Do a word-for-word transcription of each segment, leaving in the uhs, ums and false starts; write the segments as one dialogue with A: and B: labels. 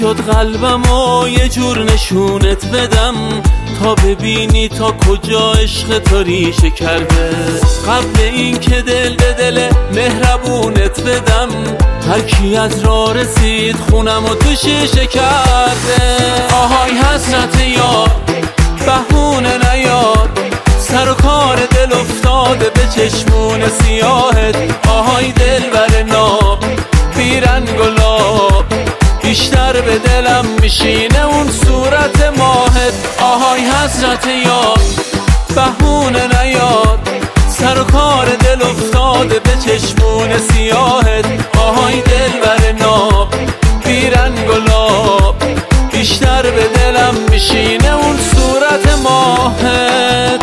A: شد قلبم و یه جور نشونت بدم تا ببینی تا کجا عشق تو ریشه کرده. قبل این که دل به دل مهربونت بدم هر کی از راه رسید خونم و تو شیشه کرده. آهای حسرت یار بهونه نیار، سر و کار دل افتاده به چشمون سیاهت. آهای دلبر ناب بیرنگ و لاب، بیشتر به دلم میشینه اون صورت ماهت. آهای حسرت یار بهونه نیار، سر و کار دل افتاده به چشمون سیاهت. آهای دلبر ناب بیرنگ و لاب، بیشتر به دلم میشینه اون صورت ماهت.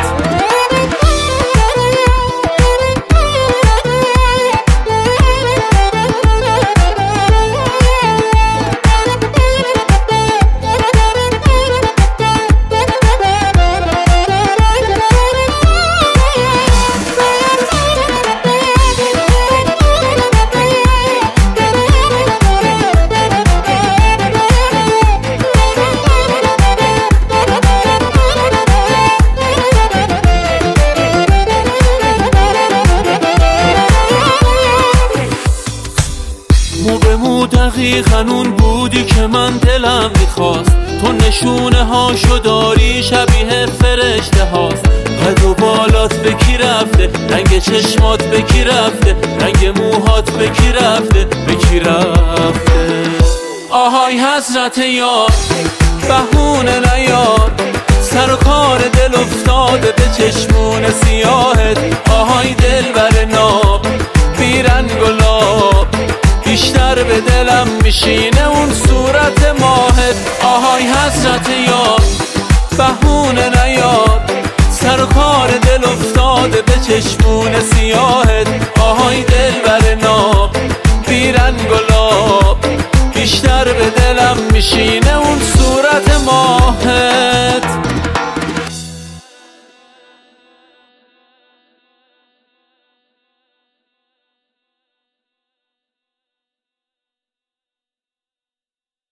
A: مو به مو دقیقاً اون بودی که من دلم میخواست. تو نشونه هاشو داری شبیه فرشته هاست. قد و بالات به کی رفته، رنگ چشمات به کی رفته، رنگ موهات به کی رفته، به کی رفته. آهای حسرت یار بهونه نیار، سر و کار دل افتاده به چشمون سیاهت. آهای دلبر ناب بیرنگ و لاب، بیشتر به دلم میشینه اون صورت ماهت. آهای حسرت یار بهونه نیار، سر و کار دل افتاده به چشمون سیاهت. آهای دلبر ناب بیرنگ و لاب، بیشتر به دلم میشینه اون صورت ماهت.